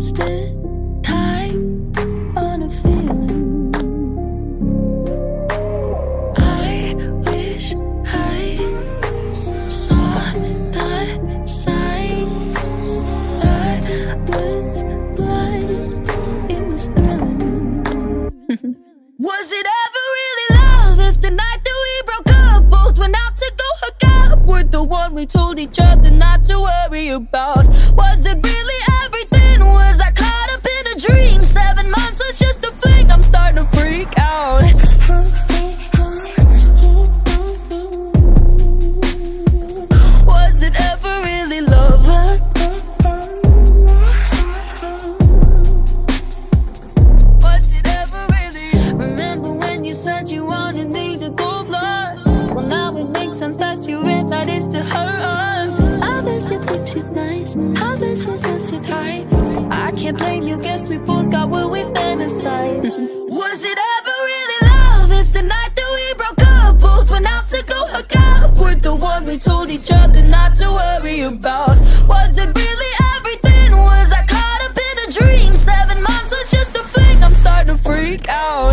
wasted time on a feeling. I wish I saw the signs. I was blind, it was thrilling. Was it ever really love if the night that we broke up both went out to go hook up with the one we told each other not to worry about? Was it really everything? Was I caught up in a dream? 7 months was just a fling, I'm starting to freak out. Was it ever really love? Was it ever really? Remember when you said you wanted me to go blind? Well, now it makes sense that you went right into her arms. How did you think she's nice? How did she's just your type? I can't blame you, guess we both got what we fantasized. Was it ever really love if the night that we broke up both went out to go hook up with the one we told each other not to worry about? Was it really everything? Was I caught up in a dream? 7 months was just a fling, I'm starting to freak out.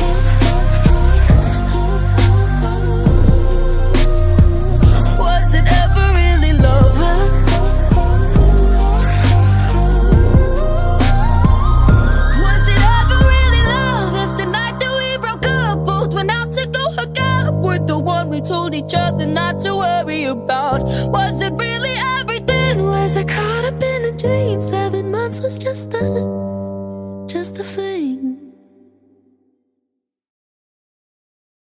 Was it ever really love? Was it ever really love if the night that we broke up both went out to go hook up with the one we told each other not to worry about? Was it really everything? Was I caught up in a dream? 7 months was just a fling.